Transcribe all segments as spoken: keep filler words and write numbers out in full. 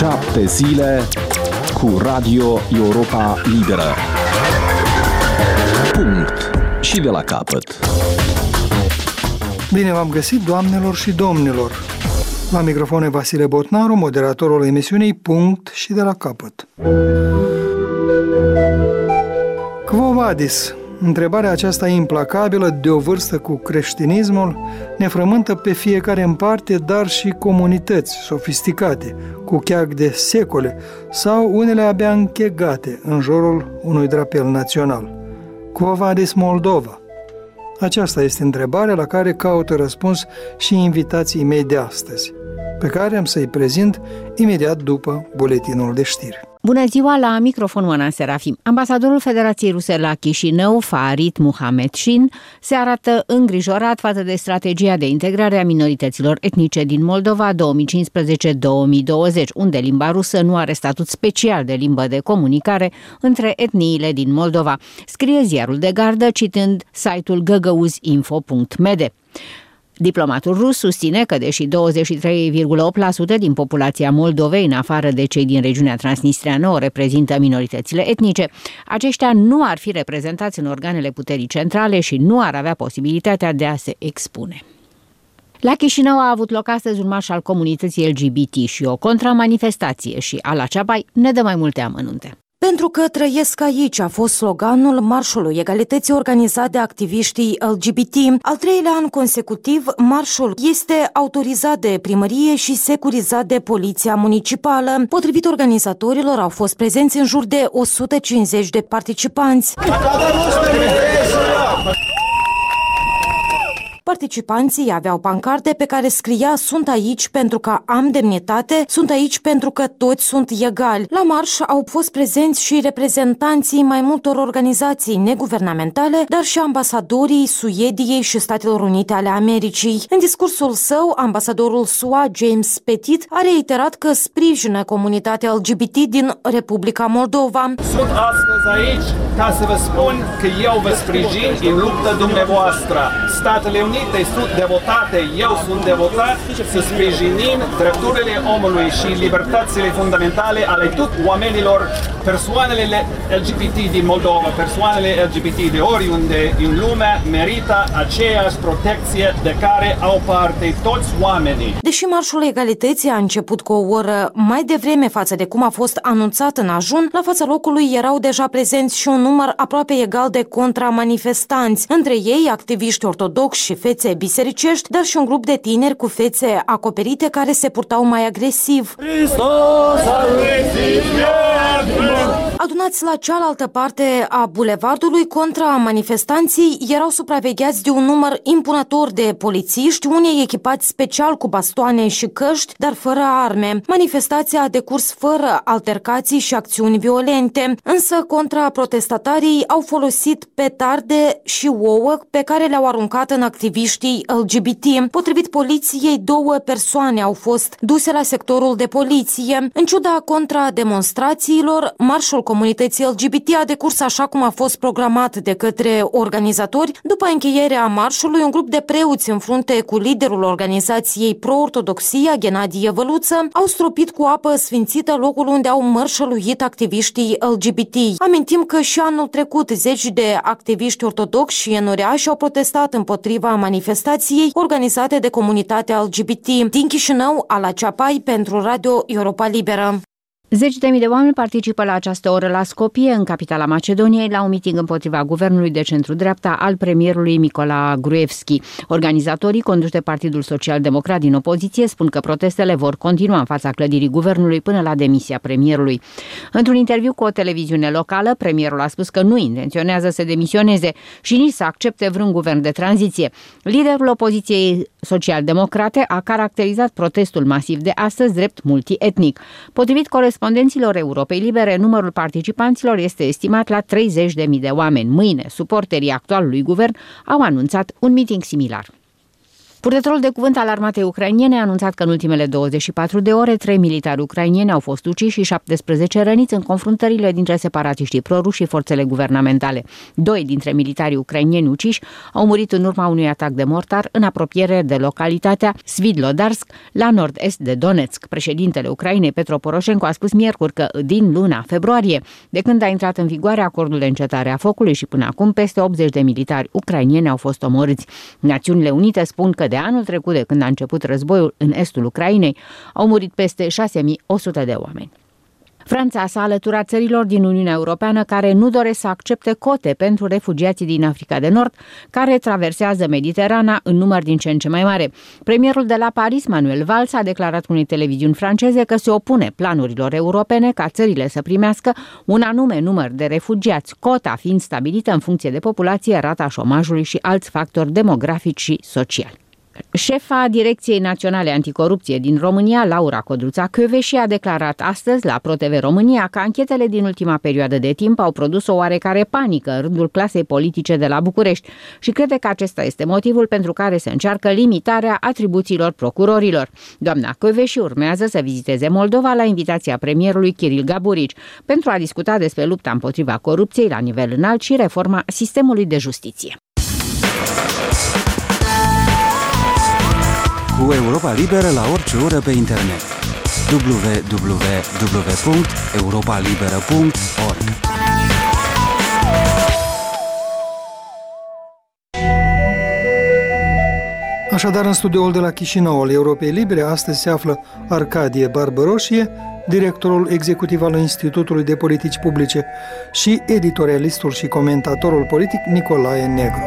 Șapte zile cu Radio Europa Liberă. Punct. Și de la capăt. Bine v-am găsit, doamnelor și domnilor. La microfon e Vasile Botnaru, moderatorul emisiunii Punct și de la capăt. Quo vadis? Întrebarea aceasta implacabilă, de o vârstă cu creștinismul, ne frământă pe fiecare în parte, dar și comunități sofisticate, cu cheag de secole, sau unele abia închegate în jurul unui drapel național. Quo vadis Moldova? Aceasta este întrebarea la care caută răspuns și invitații mei de astăzi, pe care am să-i prezint imediat după buletinul de știri. Bună ziua, la microfon Oana Serafim. Ambasadorul Federației Ruse la Chișinău, Farid Muhamedșin, se arată îngrijorat față de strategia de integrare a minorităților etnice din Moldova două mii cincisprezece două mii douăzeci, unde limba rusă nu are statut special de limbă de comunicare între etniile din Moldova, scrie ziarul de gardă citând site-ul găgăuzinfo punct m d. Diplomatul rus susține că, deși douăzeci și trei virgulă opt la sută din populația Moldovei, în afară de cei din regiunea transnistreană, o reprezintă minoritățile etnice, aceștia nu ar fi reprezentați în organele puterii centrale și nu ar avea posibilitatea de a se expune. La Chișinău a avut loc astăzi un marș al comunității L G B T și o contramanifestație și Ala Ceapai ne dă mai multe amănunte. Pentru că trăiesc aici a fost sloganul Marșului Egalității organizat de activiștii L G B T. Al treilea an consecutiv, marșul este autorizat de primărie și securizat de poliția municipală. Potrivit organizatorilor, au fost prezenți în jur de o sută cincizeci de participanți. Participanții aveau pancarte pe care scria "Sunt aici pentru că am demnitate, sunt aici pentru că toți sunt egali". La marș au fost prezenți și reprezentanții mai multor organizații neguvernamentale, dar și ambasadorii Suediei și Statelor Unite ale Americii. În discursul său, ambasadorul S U A, James Petit, a reiterat că sprijină comunitatea L G B T din Republica Moldova. Sunt astăzi aici ca să vă spun că eu vă sprijin în lupta dumneavoastră. Statele Unite sunt devotate, eu sunt devotat să sprijinim drepturile omului și libertățile fundamentale ale tuturor oamenilor, persoanele L G B T din Moldova, persoanele L G B T de oriunde în lume merită aceeași protecție de care au parte toți oamenii. Deși Marșul Egalității a început cu o oră mai devreme față de cum a fost anunțat în ajun, la fața locului erau deja prezenți și un număr aproape egal de contramanifestanți, între ei activiști ortodoxi și fețe bisericești, dar și un grup de tineri cu fețe acoperite care se purtau mai agresiv. Adunați la cealaltă parte a bulevardului, contramanifestanții erau supravegheați de un număr impunător de polițiști, unii echipați special cu bastoane și căști, dar fără arme. Manifestația a decurs fără altercații și acțiuni violente, însă contraprotestatarii au folosit petarde și ouă pe care le-au aruncat în activiștii L G B T. Potrivit poliției, două persoane au fost duse la sectorul de poliție. În ciuda contrademonstrațiilor, marșul comunității L G B T a decurs așa cum a fost programat de către organizatori. După încheierea marșului, un grup de preoți în frunte cu liderul organizației Pro-Ortodoxia, Ghenadie Văluță, au stropit cu apă sfințită locul unde au mărșăluit activiștii L G B T. Amintim că și anul trecut zeci de activiști ortodoxi și enoriași au protestat împotriva manifestației organizate de comunitatea L G B T. Din Chișinău, Ala Ceapai pentru Radio Europa Liberă. Zeci de mii de oameni participă la această oră la Skopje, în capitala Macedoniei, la un miting împotriva guvernului de centru-dreapta al premierului Nicola Gruevski. Organizatorii, conduși de Partidul Social-Democrat din opoziție, spun că protestele vor continua în fața clădirii guvernului până la demisia premierului. Într-un interviu cu o televiziune locală, premierul a spus că nu intenționează să demisioneze și nici să accepte vreun guvern de tranziție. Liderul opoziției social-democrate a caracterizat protestul masiv de astăzi drept multietnic. Potrivit corespondenților Europei Libere, numărul participanților este estimat la treizeci de mii de oameni. Mâine, suporterii actualului guvern au anunțat un miting similar. Purtătorul de cuvânt al armatei ucrainene a anunțat că în ultimele douăzeci și patru de ore, trei militari ucraineni au fost uciși și șaptesprezece răniți în confruntările dintre separatiștii proruși și forțele guvernamentale. Doi dintre militarii ucraineni uciși au murit în urma unui atac de mortar în apropiere de localitatea Svidlodarsk, la nord-est de Donetsk. Președintele Ucrainei, Petro Poroșenko, a spus miercuri că din luna februarie, de când a intrat în vigoare acordul de încetare a focului și până acum, peste optzeci de militari ucraineni au fost omorâți. Națiunile Unite spun că de anul trecut, de când a început războiul în estul Ucrainei, au murit peste șase mii o sută de oameni. Franța s-a alăturat țărilor din Uniunea Europeană care nu doresc să accepte cote pentru refugiații din Africa de Nord, care traversează Mediterana în număr din ce în ce mai mare. Premierul de la Paris, Manuel Valls, a declarat unei televiziuni franceze că se opune planurilor europene ca țările să primească un anume număr de refugiați, cota fiind stabilită în funcție de populație, rata șomajului și alți factori demografici și sociali. Șefa Direcției Naționale Anticorupție din România, Laura Codruța-Kövesi, a declarat astăzi la ProTV România că anchetele din ultima perioadă de timp au produs o oarecare panică în rândul clasei politice de la București și crede că acesta este motivul pentru care se încearcă limitarea atribuțiilor procurorilor. Doamna Kövesi urmează să viziteze Moldova la invitația premierului Kiril Gaburici pentru a discuta despre lupta împotriva corupției la nivel înalt și reforma sistemului de justiție. Cu Europa Liberă la orice oră pe internet. w w w punct europa liberă punct org. Așadar, în studioul de la Chișinău al Europei Libere, astăzi se află Arcadie Barbăroșie, directorul executiv al Institutului de Politici Publice, și editorialistul și comentatorul politic Nicolae Negru.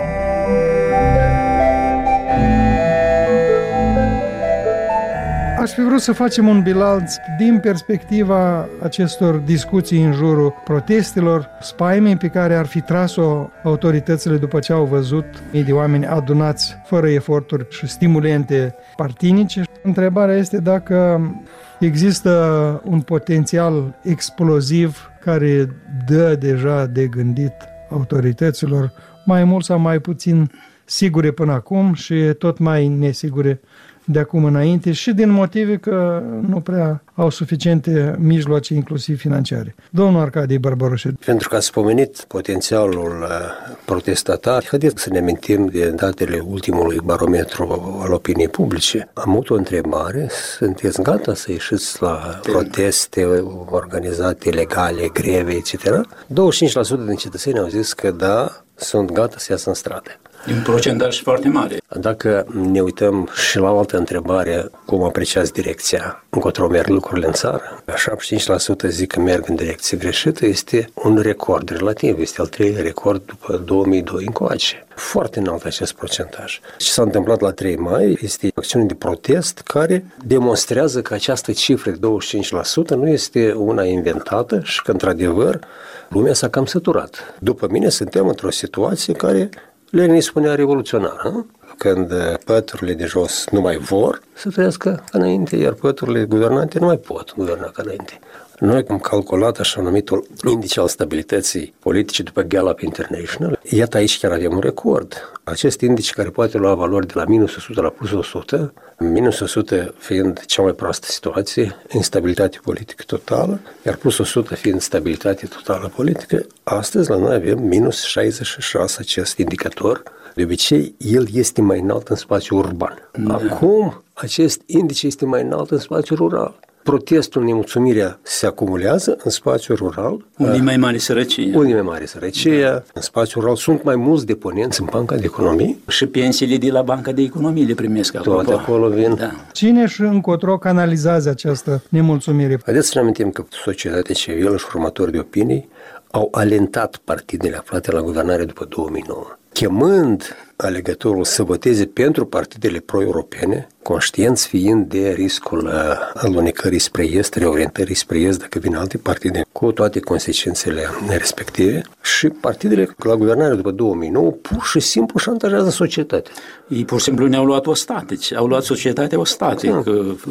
Aș fi vrut să facem un bilanț din perspectiva acestor discuții în jurul protestelor, spaimei pe care ar fi tras-o autoritățile după ce au văzut mii de oameni adunați fără eforturi și stimulente partinice. Întrebarea este dacă există un potențial exploziv care dă deja de gândit autorităților, mai mult sau mai puțin sigure până acum și tot mai nesigure de acum înainte, și din motive că nu prea au suficiente mijloace, inclusiv financiare. Domnul Arcadie Barbăroșe. Pentru că ați spomenit potențialul protestatar, haideți să ne amintim de datele ultimului barometru al opiniei publice. Am avut o întrebare: sunteți gata să ieșiți la proteste organizate, legale, greve, et cetera? douăzeci și cinci la sută din cetățeni au zis că da, sunt gata să iasă în stradă. E un procentaj foarte mare. Dacă ne uităm și la o altă întrebare, cum apreciați direcția, încotro merg lucrurile în țară, șaptezeci și cinci la sută zic că merg în direcție greșită, este un record relativ, este al treilea record după două mii doi încoace. Foarte înalt acest procentaj. Ce s-a întâmplat la trei mai este acțiune de protest care demonstrează că această cifră de douăzeci și cinci la sută nu este una inventată și că, într-adevăr, lumea s-a cam săturat. După mine, suntem într-o situație care Lenin spunea revoluționară, când păturile de jos nu mai vor să trăiască ca înainte, iar păturile guvernante nu mai pot guverna ca înainte. Noi am calculat așa numitul indice al stabilității politice după Gallup International. Iată, aici chiar avem un record. Acest indice, care poate lua valori de la minus o sută la plus o sută, minus o sută fiind cea mai proastă situație, instabilitate politică totală, iar plus o sută fiind stabilitate totală politică, astăzi la noi avem minus șaizeci și șase acest indicator. De obicei, el este mai înalt în spațiul urban. Acum, acest indice este mai înalt în spațiul rural. Protestul, nemulțumirea se acumulează în spațiul rural. Unii mai mari sărăcie. Unii mai mari sărăcie. Da. În spațiul rural sunt mai mulți deponenți în Banca de Economie. Și pensiile de la Banca de Economie le primesc acolo. Toate acolo vin. Da. Cine și încotro canalizează această nemulțumire? Haideți să ne amintim că societatea civilă și formatorii de opinii au alentat partidele aflate la guvernare după două mii nouă, chemând alegătorul să voteze pentru partidele pro-europene, conștienți fiind de riscul alunecării spre est, reorientării spre est, dacă vin alte partide, cu toate consecințele respective. Și partidele la guvernare după două mii nouă pur și simplu șantajează societatea. Ei pur și simplu ne-au luat ostatici, au luat societatea ostatic. Da.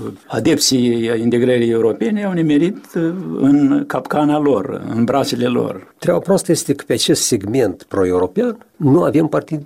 Adepții integrării europene au nimerit în capcana lor, în brațele lor. Treaba proastă este că pe acest segment pro-european nu avem partid de opoziție.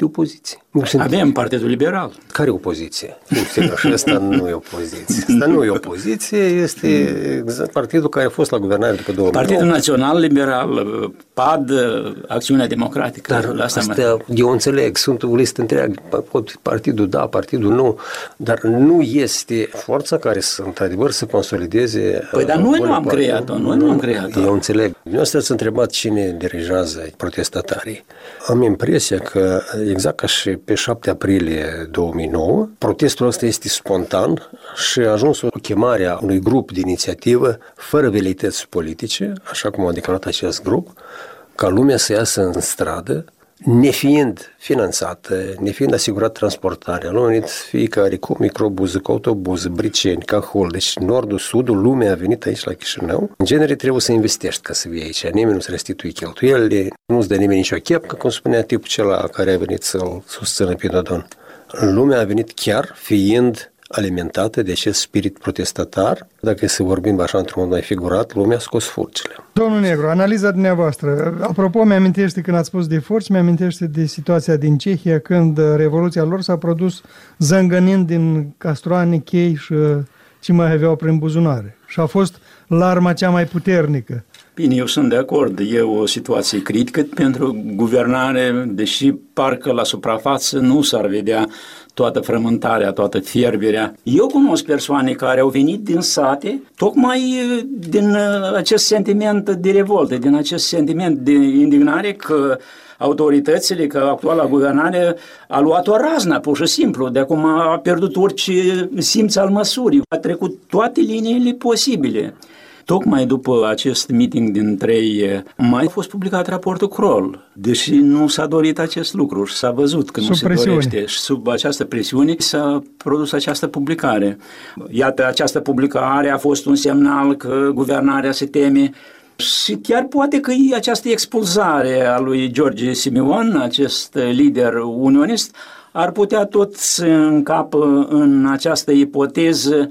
opoziție. Avem Partidul Liberal. Care opoziție? Și ăsta nu e opoziție. Asta nu e opoziție, este exact partidul care a fost la guvernare după două mii nouă. Partidul Național Liberal, P A D, Acțiunea Democratică. Dar asta, asta eu înțeleg, sunt o listă întreagă, partidul da, partidul nu, dar nu este forța care să, într-adevăr, să consolideze... Păi, dar noi nu am creat-o, noi nu am creat-o. Eu înțeleg. Dumneavoastră ați întrebat cine dirigează protestatarii. Am impresia că, exact ca și pe șapte aprilie două mii nouă, protestul ăsta este spontan și a ajuns o chemare a unui grup de inițiativă fără velități politice, așa cum a declarat acest grup, ca lumea să iasă în stradă, nefiind finanțată, nefiind asigurat transportarea. L-au venit fiecare cu microbuză, cu autobuză, briceni, cahol, deci nordul, sudul, lumea a venit aici la Chișinău. În genere trebuie să investești ca să vii aici, nimeni nu se restituie cheltuielile, nu-ți dă nimeni nicio chepcă, cum spunea tipul cela care a venit să-l susțină pe Dodon. Lumea a venit chiar fiind alimentată de acest spirit protestatar. Dacă să vorbim așa într-un mod mai figurat, lumea a scos furcile. Domnul Negru, analiza dumneavoastră. Apropo, mi-amintește când ați spus de furci, mi-amintește de situația din Cehia când revoluția lor s-a produs zângănind din castroane, chei și ce mai aveau prin buzunare. Și a fost larma cea mai puternică. Bine, eu sunt de acord. E o situație critică pentru guvernare, deși parcă la suprafață nu s-ar vedea toată frământarea, toată fierberea. Eu cunosc persoane care au venit din sate tocmai din acest sentiment de revoltă, din acest sentiment de indignare că autoritățile, că actuala guvernare a luat o raznă, pur și simplu, de acum a pierdut orice simț al măsurii, a trecut toate liniile posibile. Tocmai după acest meeting din trei mai a fost publicat raportul Kroll, deși nu s-a dorit acest lucru și s-a văzut că nu se dorește și sub această presiune s-a produs această publicare. Iată, această publicare a fost un semnal că guvernarea se teme și chiar poate că această expulzare a lui George Simion, acest lider unionist, ar putea tot să încapă în această ipoteză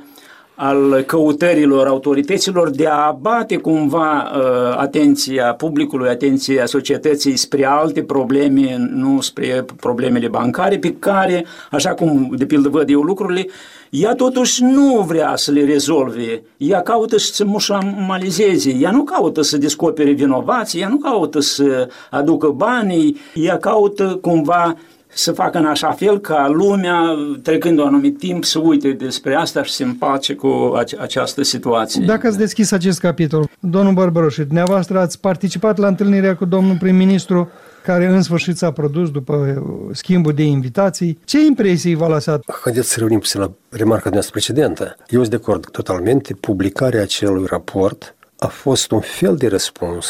al căutărilor autorităților de a abate cumva uh, atenția publicului, atenția societății spre alte probleme, nu spre problemele bancare, pe care, așa cum de pildă văd eu lucrurile, ea totuși nu vrea să le rezolve, ea caută să mușamalizeze, ea nu caută să descopere vinovații, ea nu caută să aducă banii, ea caută cumva să facă în așa fel ca lumea, trecând un anumit timp, să uite despre asta și să se împace cu ace- această situație. Dacă ați deschis acest capitol, domnul Bărbăroș, dumneavoastră ați participat la întâlnirea cu domnul prim-ministru, care în sfârșit s-a produs după schimbul de invitații. Ce impresii v-a lăsat? Haideți să reunim puțin la remarca noastră precedentă. Eu sunt de acord totalmente. Publicarea acelui raport a fost un fel de răspuns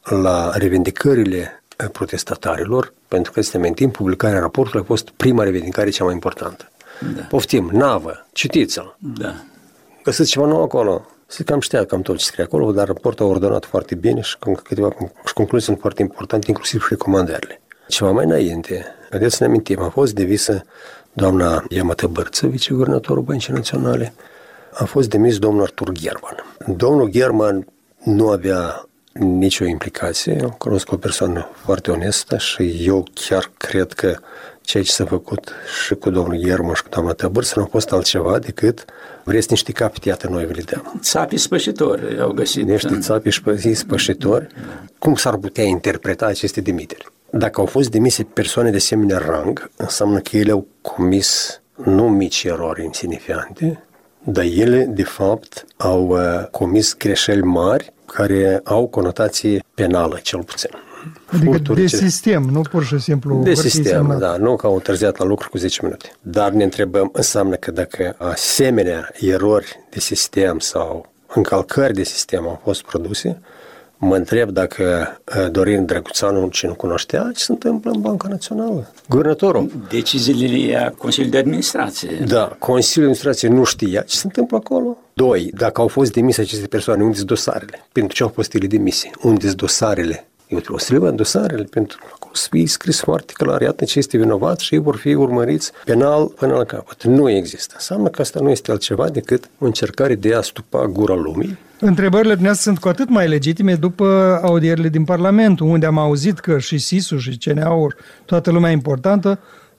la revendicările protestatarilor, pentru că, să ne amintim, publicarea raportului a fost prima revendicare cea mai importantă. Da. Poftim, navă, citiți-l. Da. Găsiți ceva nou acolo. Să cam știa cam tot ce scrie acolo, dar raportul a ordonat foarte bine și câteva și concluzii sunt foarte importante, inclusiv și recomandările. Ceva mai înainte, haideți să ne amintim, a fost devisă doamna Iamătă Bărță, viceguvernatorul Băncii Naționale, a fost demis domnul Artur German. Domnul German nu avea nicio implicație, eu cunosc o persoană foarte onestă și eu chiar cred că ceea ce s-a făcut și cu domnul German și cu doamna Tăbârță nu a fost altceva decât vreți niște capete, iată noi vă le dăm. Țapii spășitori au găsit. Niște țapii spășitori. Cum s-ar putea interpreta aceste demiteri? Dacă au fost demise persoane de asemenea rang, înseamnă că ele au comis nu mici erori insignifiante, dar ele, de fapt, au uh, comis greșeli mari care au conotație penală, cel puțin. Adică Furturi, de ce... sistem, nu pur și simplu de sistem, semnat. Da, nu că au întârziat la lucru cu zece minute. Dar ne întrebăm, înseamnă că dacă asemenea erori de sistem sau încălcări de sistem au fost produse, mă întreb dacă Dorin Drăguțanu, ce nu cunoștea, ce se întâmplă în Banca Națională. Guvernatorul. Deciziile ia Consiliul de Administrație. Da, Consiliul de Administrație nu știa ce se întâmplă acolo. Doi, dacă au fost demise aceste persoane, unde-s dosarele? Pentru ce au fost ele demise? Unde-s dosarele? Eu trebuie să le văd dosarele, pentru că acolo să fie scris foarte clar, iată ce este vinovat și ei vor fi urmăriți penal până la capăt. Nu există. Înseamnă că asta nu este altceva decât o încercare de a stupa gura lumii. Întrebările dumneavoastră sunt cu atât mai legitime după audierile din Parlament, unde am auzit că și S I S-ul și C N A-ul, toată lumea importantă,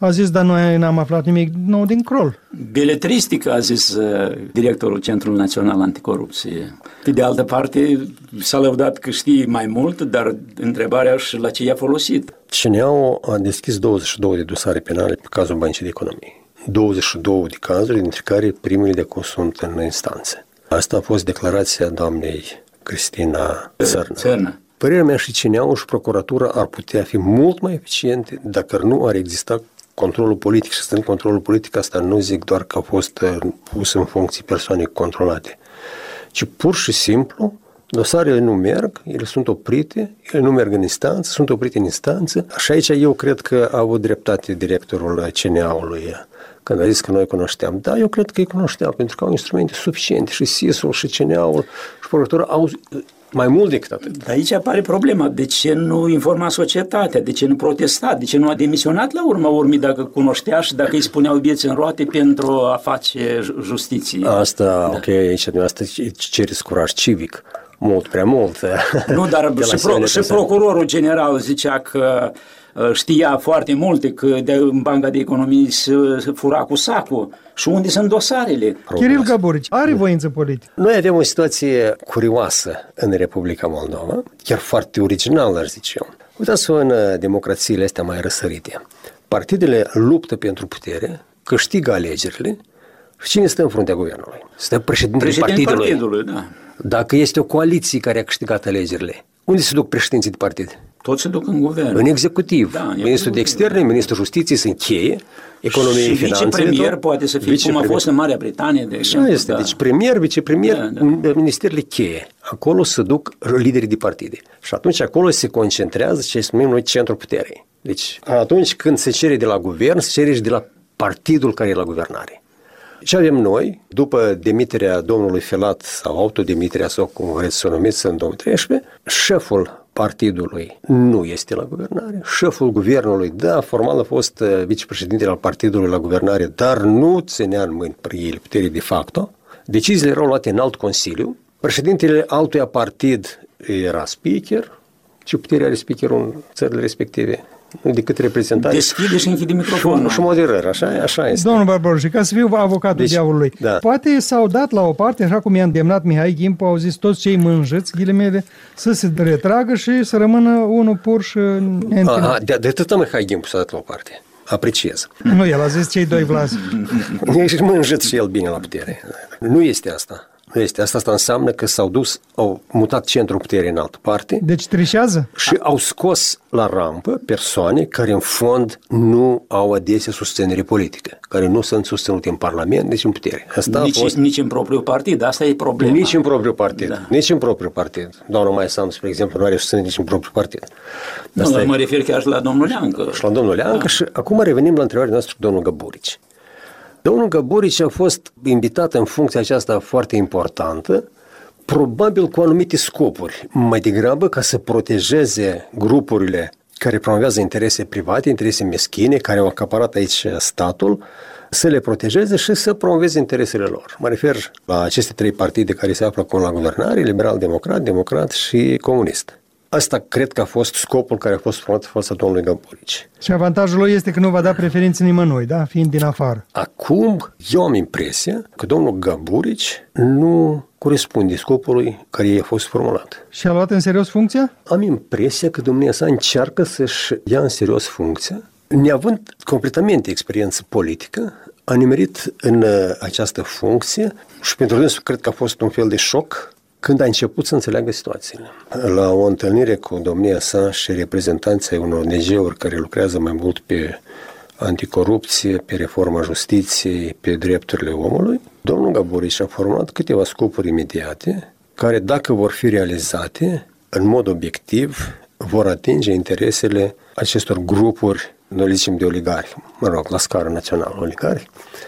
a zis, dar noi n-am aflat nimic nou din Crol. Beletristică, a zis uh, directorul Centrului Național Anticorupție. Pe de altă parte, s-a lăudat că știe mai mult, dar întrebarea și la ce i-a folosit. C N A-ul a deschis douăzeci și două de dosare penale pe cazul Băncii de Economie. douăzeci și două de cazuri, dintre care primele de acum sunt în instanțe. Asta a fost declarația doamnei Cristina Țărnă. Țărnă. Părerea mea, și C N A-ul și procuratura ar putea fi mult mai eficiente dacă nu ar exista controlul politic. Și stând controlul politic, asta nu zic doar că a fost pus în funcții persoane controlate, ci pur și simplu dosarele nu merg, ele sunt oprite, ele nu merg în instanță, sunt oprite în instanță. Și aici eu cred că a avut dreptate directorul C N A-ului când a zis că noi cunoșteam. Da, eu cred că îi cunoșteam, pentru că au instrumente suficiente și S I S-ul și C N A-ul și procuratura au mai mult decât atât. Aici apare problema. De ce nu informa societatea? De ce nu protesta? De ce nu a demisionat la urma urmii dacă cunoștea și dacă îi spuneau vieți în roate pentru a face justiție? Asta, da. Ok, aici asta cereți curaj civic. Mult, prea mult. Nu, dar și, pro, și procurorul general zicea că știa foarte multe, că de, în Banca de Economie se fura cu sacul. Și unde sunt dosarele? Kiril Gaburici are voință politică. Noi avem o situație curioasă în Republica Moldova, chiar foarte originală, aș zice eu. Uitați-vă în democrațiile astea mai răsărite. Partidele luptă pentru putere, câștigă alegerile și cine stă în fruntea guvernului? Stă președintele Președinte partidului. partidului da. Dacă este o coaliție care a câștigat alegerile, unde se duc președinții de partid? Toți se duc în guvern. În executiv. Da, Ministrul de Externe, Ministrul Justiției se încheie, economie și finanțe. Și vicepremier poate să fie, cum a fost în Marea Britanie. De Așa este, da. Deci premier, vicepremier, da, da. Ministerele cheie. Acolo se duc liderii de partide. Și atunci acolo se concentrează ce numim noi centrul puterii. Deci atunci când se cere de la guvern, se cere și de la partidul care e la guvernare. Ce avem noi, după demiterea domnului Filat sau autodemiterea sau cum vreți să o numiți în două mii treisprezece, șeful partidului nu este la guvernare, șeful guvernului, da, formal a fost vicepreședintele al partidului la guvernare, dar nu ținea în mâini el puterii de facto. Deciziile erau luate în alt consiliu, președintele altuia partid era speaker. Ce putere are speakerul în țările respective? Nu decât reprezentare. Deschide și închide microfonul. Și moderări, așa, așa este. Domnul Barbaroși, ca să fiu avocatul deci, diavolului, da. Poate s-au dat la o parte, așa cum i-a îndemnat Mihai Gimpu, au zis toți cei mânjăți, ghilimele, să se retragă și să rămână unul pur și neîntinat. De, de atâta Mihai Gimpu s-a dat la o parte. Apreciez. Nu, el a zis cei doi vlasi. Ești mânjăt și el bine la putere. Nu este asta. Nu este. Asta, asta înseamnă că s-au dus, au mutat centrul puterii în altă parte. Deci trișează? Și au scos la rampă persoane care în fond nu au adesea susținere politică, care nu sunt susținute în Parlament, nici în putere. Asta nici, fost... nici în propriul partid, asta e problema. Nici în propriul partid, da. nici în propriul partid. Doamna Maia Sandu, spre exemplu, nu are susținere nici în propriul partid. Nu, dar e... mă refer chiar și la domnul Leancă. Și la domnul Leancă da. Și acum revenim la întrebarea noastră cu domnul Gaburici. Domnul Gaburici a fost invitat în funcția aceasta foarte importantă, probabil cu anumite scopuri, mai degrabă ca să protejeze grupurile care promovează interese private, interese meschine, care au acaparat aici statul, să le protejeze și să promoveze interesele lor. Mă refer la aceste trei partide care se află acum la guvernare, liberal-democrat, democrat și comunist. Asta cred că a fost scopul care a fost format în fața domnului Gaburici. Și avantajul lui este că nu va da preferințe nimănui, da? Fiind din afară. Acum, eu am impresia că domnul Gaburici nu corespunde scopului care i-a fost formulat. Și a luat în serios funcția? Am impresia că domnia sa încearcă să-și ia în serios funcția, neavând completamente experiență politică, a nimerit în această funcție și pentru dânsul cred că a fost un fel de șoc când a început să înțeleagă situațiile. La o întâlnire cu domnia sa și reprezentanții unor O N G-uri care lucrează mai mult pe anticorupție, pe reforma justiției, pe drepturile omului, domnul Gaburici a formulat câteva scopuri imediate care, dacă vor fi realizate, în mod obiectiv, vor atinge interesele acestor grupuri, noi le zicem de oligarhi, mă rog, la scară națională oligarhi,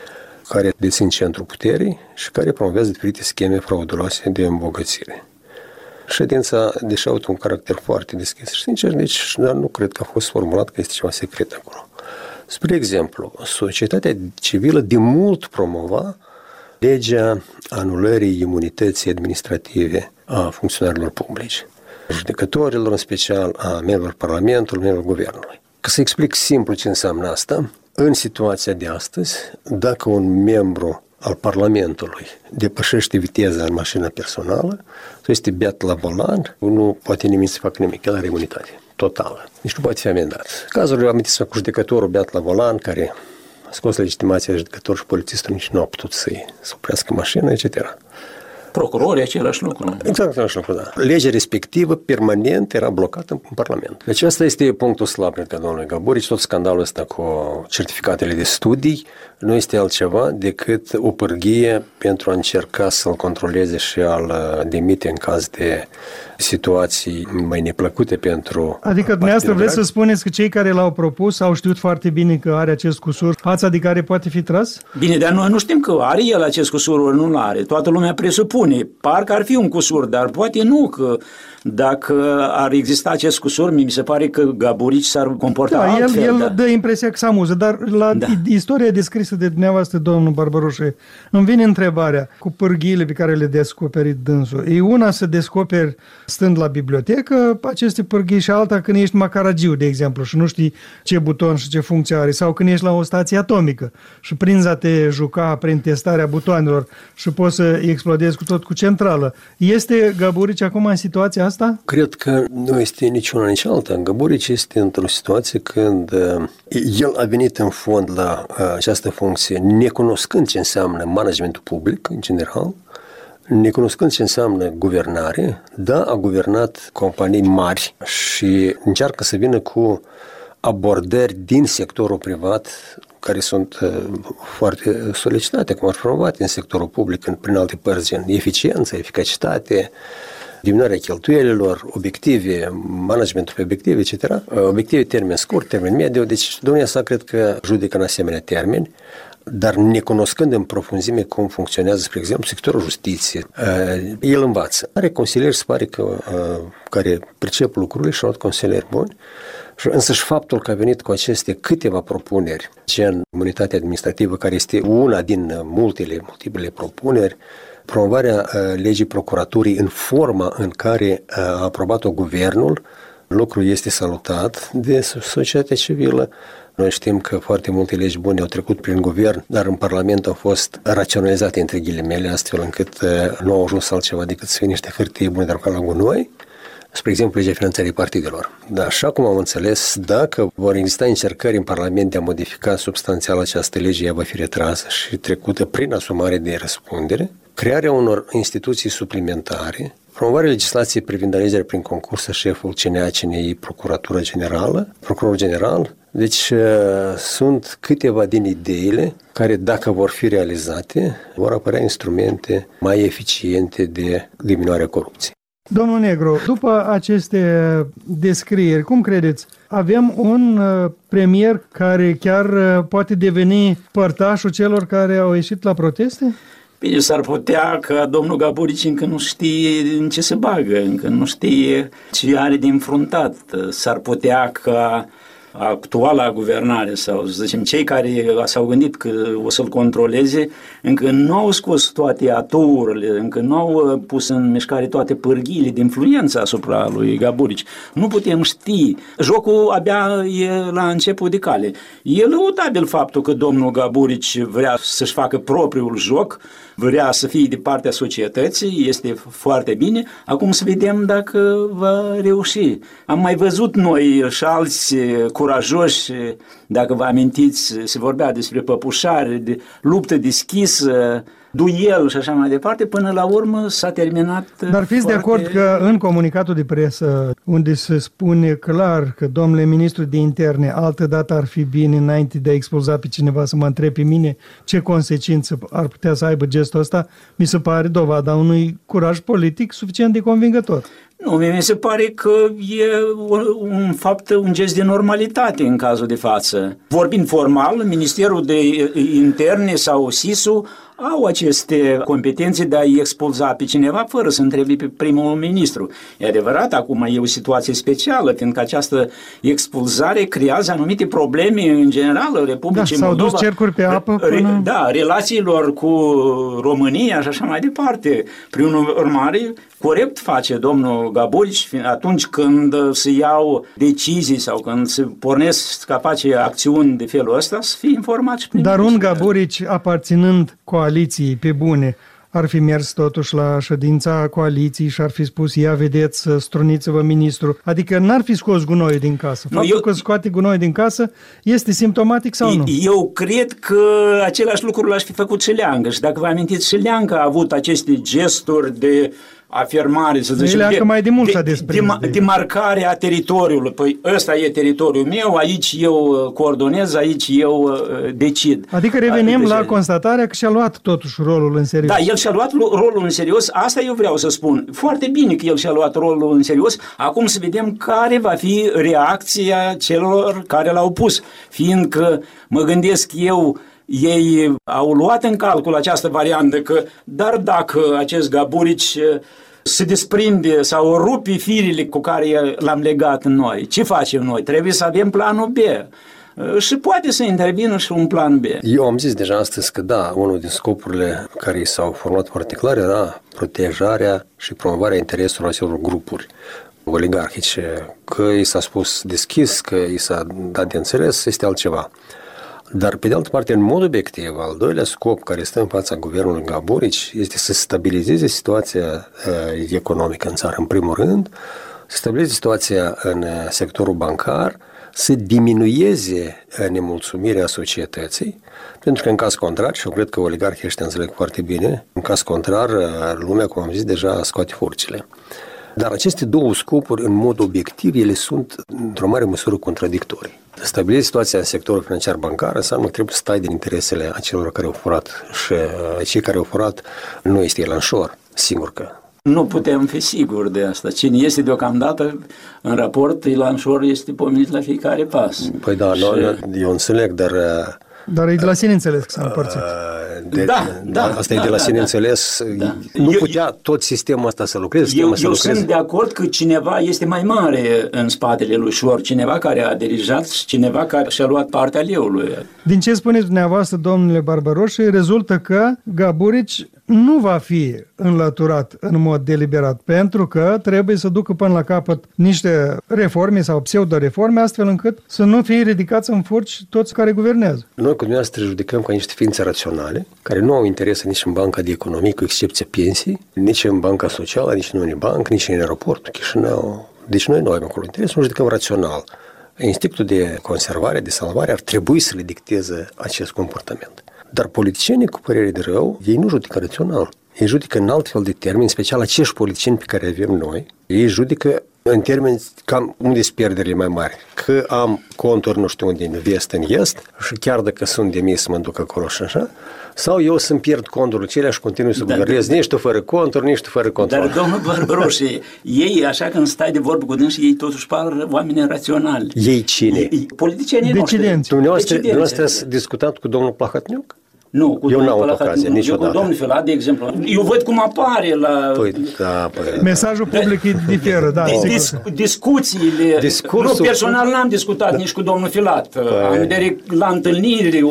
care dețin centrul puterii și care promovează diferite scheme frauduloase de îmbogățire. Ședința, deși au un caracter foarte deschis și sincer, deci dar nu cred că a fost formulat că este ceva secret acolo. Spre exemplu, societatea civilă de mult promova legea anulării imunității administrative a funcționarilor publici, judecătorilor în special, a membrilor Parlamentului, membrilor Guvernului. Ca să explic simplu ce înseamnă asta, în situația de astăzi, dacă un membru al Parlamentului depășește viteza în mașină personală, sau este beat la volan, nu poate nimeni să facă nimic, el are imunitate totală. Deci nu poate fi amendat. Cazurile amintiți cu judecătorul beat la volan, care a scos legitimația judecătorul și polițistul nici nu a putut să-i să oprească mașina, et cetera. Procurorii, același lucru. Exact același lucru, da. Legea respectivă permanent era blocată în Parlament. Deci asta este punctul slab, cred că, domnului Gaburici. Tot scandalul ăsta cu certificatele de studii nu este altceva decât o pârghie pentru a încerca să-l controleze și a-l demite în caz de situații mai neplăcute pentru... Adică dumneavoastră vreți să spuneți că cei care l-au propus au știut foarte bine că are acest cusur, fața de care poate fi tras? Bine, dar noi nu știm că are el acest cusur, ori nu-l are. Toată lumea presupune. Parcă ar fi un cusur, dar poate nu, că dacă ar exista acest cusur, mi se pare că Gaburici s-ar comporta da, altfel. El, el da. dă impresia că se amuză, dar la da. istoria descrisă de dumneavoastră, domnul Barbaroșe, îmi vine întrebarea cu pârghiile pe care le descoperi dânsul. E una să descoperi stând la bibliotecă aceste pârghii și alta când ești macaragiu, de exemplu, și nu știi ce buton și ce funcție are, sau când ești la o stație atomică și prinzi a te juca prin testarea butoanelor și poți să explodezi cu tot cu centrală. Este Gaburici acum în situația asta? Cred că nu este nici una, nici alta. Gaburici este într-o situație când uh, el a venit în fond la uh, această funcție necunoscând ce înseamnă managementul public, în general, necunoscând ce înseamnă guvernare. Da, a guvernat companii mari și încearcă să vină cu abordări din sectorul privat care sunt uh, foarte solicitate, cum ar promovate în sectorul public, în, prin alte părți, gen eficiență, eficacitate, diminuarea cheltuielilor, obiective, managementul pe obiective, et cetera. Obiective termen scurt, termen mediu, deci domnia sa cred că judecă în asemenea termeni, dar necunoscând în profunzime cum funcționează, spre exemplu, sectorul justiției, el învață. Are consilieri, se pare că, care pricep lucrurile și au luat consilieri buni, însă și faptul că a venit cu aceste câteva propuneri, gen imunitatea administrativă, care este una din multele, multiple propuneri, promovarea uh, legii procuraturii în forma în care uh, a aprobat-o guvernul, lucrul este salutat de societatea civilă. Noi știm că foarte multe legi bune au trecut prin guvern, dar în Parlament au fost raționalizate între ghilimele, astfel încât uh, nu au ajuns altceva decât să fie niște hârtii bune de aruncat la gunoi. Spre exemplu, legea finanțării partidelor. Dar așa cum am înțeles, dacă vor exista încercări în Parlament de a modifica substanțial această lege, ea va fi retrasă și trecută prin asumare de răspundere, crearea unor instituții suplimentare, promovarea legislației privind alegerea prin concurs a șeful C N A, C N I, Procuratura Generală, Procurorul General. Deci sunt câteva din ideile care, dacă vor fi realizate, vor apărea instrumente mai eficiente de diminuarea corupției. Domnul Negru, după aceste descrieri, cum credeți, avem un premier care chiar poate deveni părtașul celor care au ieșit la proteste? Bine, s-ar putea că domnul Gaburici încă nu știe în ce se bagă, încă nu știe ce are de înfruntat. S-ar putea că actuala guvernare sau, să zicem, cei care s-au gândit că o să-l controleze, încă nu au scos toate aturile, încă nu au pus în mișcare toate pârghiile de influență asupra lui Gaburici. Nu putem ști. Jocul abia e la început de cale. E lăudabil faptul că domnul Gaburici vrea să-și facă propriul joc, vrea să fie de partea societății, este foarte bine. Acum să vedem dacă va reuși. Am mai văzut noi și alți curajoși, dacă vă amintiți, se vorbea despre păpușare, de luptă deschisă, duel și așa mai departe, până la urmă s-a terminat. Dar fiți foarte... de acord că în comunicatul de presă, unde se spune clar că domnule ministru de interne, altă dată ar fi bine, înainte de a expulza pe cineva, să mă întrebe pe mine ce consecință ar putea să aibă gestul ăsta, mi se pare dovada unui curaj politic suficient de convingător. Nu, mi se pare că e un fapt, un gest de normalitate în cazul de față. Vorbind formal, Ministerul de Interne sau S I S-ul au aceste competențe de a-i expulza pe cineva fără să întrebi pe primul ministru. E adevărat, acum e o situație specială, fiindcă această expulzare creează anumite probleme în general Republicii da, Moldova. S-au dus cercuri pe apă până... Da, relațiilor cu România și așa mai departe. Prin urmare, corect face domnul Gaburici atunci când se iau decizii sau când se pornesc ca face acțiuni de felul ăsta, să fie informat și prin Dar un Gaburici, aparținând coaliției pe bune, ar fi mers totuși la ședința coaliției și ar fi spus, ia vedeți, struniți-vă ministru. Adică n-ar fi scos gunoiul din casă. Faptul no, eu... că scoate gunoiul din casă este simptomatic sau nu? Eu cred că același lucru l-aș fi făcut și Leancă. Și dacă vă amintiți, și Leancă a avut aceste gesturi de afirmare, să zicem, de, de, mai de, mult de, de, de, de marcarea teritoriului. Păi ăsta e teritoriul meu, aici eu coordonez, aici eu uh, decid. Adică revenim deci, la constatarea că și-a luat totuși rolul în serios. Da, el și-a luat rolul în serios, asta eu vreau să spun. Foarte bine că el și-a luat rolul în serios, acum să vedem care va fi reacția celor care l-au pus. Fiindcă mă gândesc eu, ei au luat în calcul această variantă că, dar dacă acest Gaburici se desprinde sau rupe firile cu care l-am legat noi, ce facem noi? Trebuie să avem planul B. Și poate să intervină și un plan B. Eu am zis deja astăzi că da, unul din scopurile care s-au format foarte clar era protejarea și promovarea intereselor acelor grupuri oligarhice. Că i s-a spus deschis, că i s-a dat de înțeles, este altceva. Dar, pe de altă parte, în mod obiectiv, al doilea scop care stă în fața guvernului Gaburici este să stabilizeze situația uh, economică în țară, în primul rând, să stabilizeze situația în sectorul bancar, să diminueze nemulțumirea societății, pentru că în caz contrar, și eu cred că oligarhii ăștia înțeleg foarte bine, în caz contrar, lumea, cum am zis, deja scoate furcile. Dar aceste două scopuri, în mod obiectiv, ele sunt într-o mare măsură contradictorii. Stabilizezi situația în sectorul financiar bancar înseamnă că trebuie să stai din interesele acelor care au furat și uh, cei care au furat nu este elanșor, sigur că. Nu putem fi siguri de asta. Cine este deocamdată în raport, elanșor este pomenit la fiecare pas. Păi da, și... nu, eu înțeleg, dar... Uh, Dar e de la sine înțeles că s-a împărțit. De, da, da. Asta da, e de la da, sine da, înțeles. Da. Nu eu, putea tot sistemul ăsta să lucreze. Eu, să eu lucreze. sunt de acord că cineva este mai mare în spatele lui Șor, cineva care a dirijat și cineva care și-a luat partea leului. Din ce spuneți dumneavoastră, domnule Barbaroș, rezultă că Gaburici nu va fi înlăturat în mod deliberat, pentru că trebuie să ducă până la capăt niște reforme sau pseudo-reforme, astfel încât să nu fie ridicați în furci toți care guvernează. Noi cu dumneavoastră judecăm ca niște ființe raționale, care nu au interese nici în banca de economie, cu excepția pensii, nici în banca socială, nici în Unibanc, nici în aeroportul Chișinău. Deci noi nu avem acolo interes, nu judecăm rațional. Instinctul de conservare, de salvare ar trebui să le dicteze acest comportament. Dar politicienii, cu părere de rău, ei nu judecă rațional. Ei judecă în alt fel de termeni, special acești politicieni pe care avem noi, ei judecă în termeni cam unde sunt pierderile mai mari. Că am conturi nu știu unde, în vest, în est, și chiar dacă sunt demis să mă duc acolo și așa, sau eu să-mi pierd conturile acelea și continui să guvernez, nici tu fără conturi, nici tu fără conturi. Dar, domnul Barbaroș, ei, așa când stai de vorbă cu dânsi, ei totuși par oameni raționali. Ei cine? Ei, politicienii noștri. Dumneavoastră, dumneavoastră ați discutat cu domnul Plahotniuc? Nu, cu eu domnul n-am ocazia, niciodată. Eu cu domnul Filat, de exemplu. Eu văd cum apare la... Păi, da, păi, mesajul public diferă, da. Dis, discuțiile... Discursul... Nu, personal n-am discutat da. nici cu domnul Filat. Păi... Am direct la întâlniri,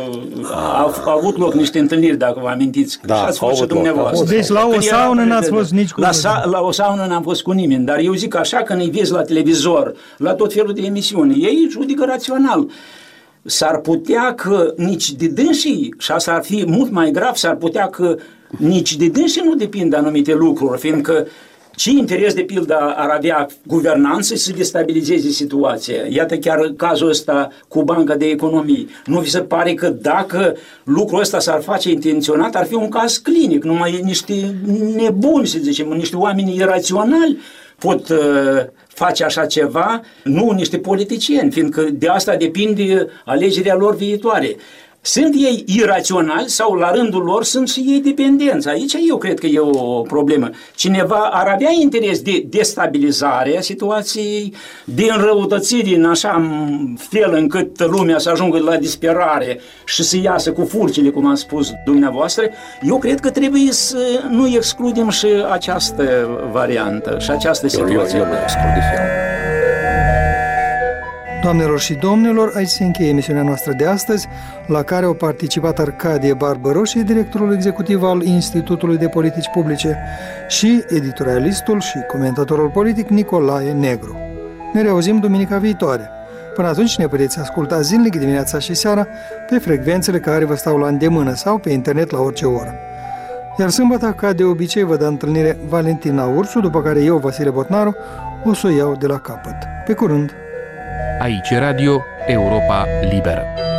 a, a avut loc niște întâlniri, dacă vă amintiți. Da, și ați fost și dumneavoastră. Deci la o saună n-ați fost nici cu... La, sa, la o saună n-am fost cu nimeni, dar eu zic așa, când îi vezi la televizor, la tot felul de emisiuni, ei judică rațional. S-ar putea că nici de dânsii, și asta ar fi mult mai grav, s-ar putea că nici de dânsii nu depind de anumite lucruri, fiindcă ce interes de pildă ar avea guvernanță să destabilizeze situația? Iată chiar cazul ăsta cu Banca de Economie. Nu vi se pare că dacă lucrul ăsta s-ar face intenționat, ar fi un caz clinic, numai niște nebuni, să zicem, niște oameni iraționali pot uh, face așa ceva, nu niște politicieni, fiindcă de asta depinde alegerea lor viitoare. Sunt ei iraționali sau la rândul lor sunt și ei dependenți? Aici eu cred că e o problemă. Cineva ar avea interes de destabilizare a situației, de înrăutățire în așa fel încât lumea să ajungă la disperare și să iasă cu furcile, cum am spus dumneavoastră. Eu cred că trebuie să nu excludem și această variantă și această situație. Eu, eu nu exclud de fel. Doamnelor și domnilor, aici se încheie emisiunea noastră de astăzi, la care au participat Arcadie Barbăroșie, directorul executiv al Institutului de Politici Publice, și editorialistul și comentatorul politic Nicolae Negru. Ne reauzim duminica viitoare. Până atunci ne puteți asculta zilnic dimineața și seara pe frecvențele care vă stau la îndemână sau pe internet la orice oră. Iar sâmbătă, ca de obicei, vă dă întâlnire Valentina Ursu, după care eu, Vasile Botnaru, o să o iau de la capăt. Pe curând! Aici Radio Europa Liberă.